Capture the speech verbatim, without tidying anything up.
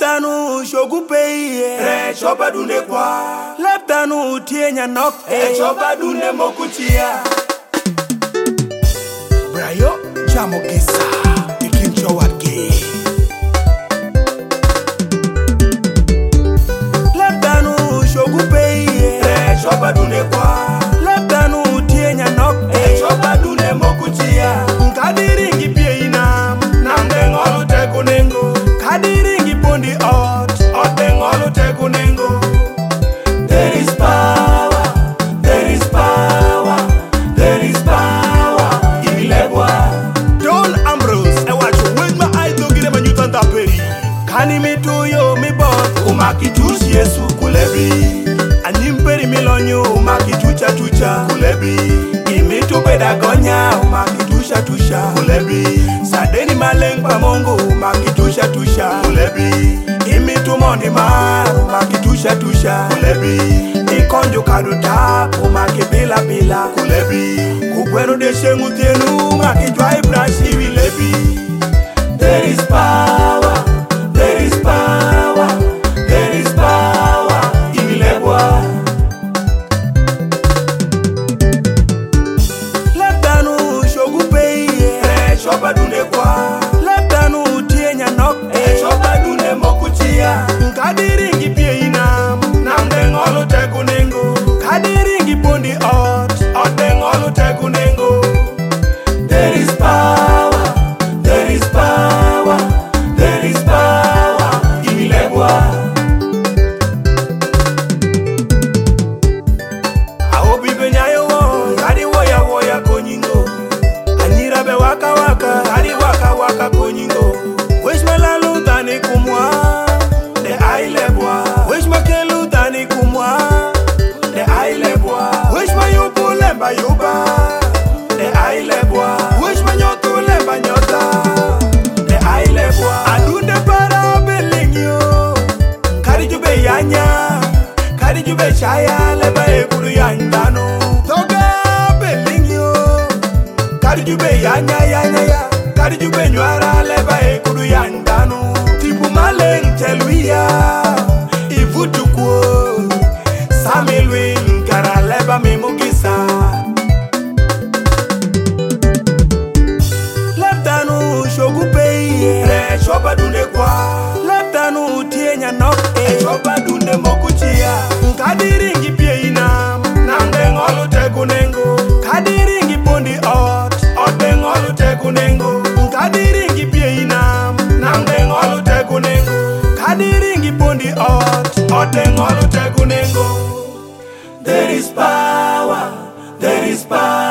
Leptanu shogupeye Re choba dune kwa Leptanu tienya nok E choba dune mokuchia Brayo Jamo Gisa Ikim Chowatge Leptanu shogupeye Re choba dune kwa Leptanu tienya nok E choba dune mokuchia Nkadiringi pie inam Namde ngolu te kunengo Kadiringi pondi ot Ote ngolu te kunengo There is power, there is power, there is power in Ilebwa. Don Ambrose, I watch you with my eyes to get a new tanta peri. Kani mi to yo mi bot, Umakitus Yesu kulebi. Anyimperi milonyo, Umakitucha tucha kulebi. Imitu pedagonya, umakitusha tusha Kulebi. Sadeni maleng pa mongo, umakitusha tusha Kulebi. Imitu mondi mar, umakitusha tusha Kulebi. Ikonjo kadu tap, umakipila pila Kulebi. Kukwenu de shengu tienu, umakijwa ibrashi wilebi. There is power, there is power, there is power in Ilebwa. Leptanu shogupeye Re choba dune kwa Leptanu tienya nok E choba dune mokuchia Nkadiringi pie inam Namde ngolu te kunengo Kadiringi pondi ot Ote ngolu te kunengo There is power, there is power, there is power in Ilebwa. Aobi benyayo wo Kadi woya woya konyingo Anyira be waka waka Kadi waka waka konyingo Wish me la lutani kumwa De ailebwa Wish me ke lutani kumwa De ailebwa Wish me yubu lemba yuba De ailebwa Wish me nyotu lemba nyota De ailebwa Adunde para belingyo Kadi jube yanya Kadi jube chaya leba ekuru yandano Toga belingyo Kadi jube yanya yanya ya Kadi jube nywara leba ekuru yandano Tipu maleng teluya Ivutu kuo Samilwin kara leba mimugisa Leptanu shogupeye Re choba dune kwa Leptanu tienya nok E choba dune mokuchia Nkadiringi pie inam Namde ngolu te kunengo Kadiringi pondi ot Ote ngolu te kunengo Nkadiringi pie inam Namde ngolu te kunengo Kadiringi pondi ot Ote ngolu te kunengo There is power, there is power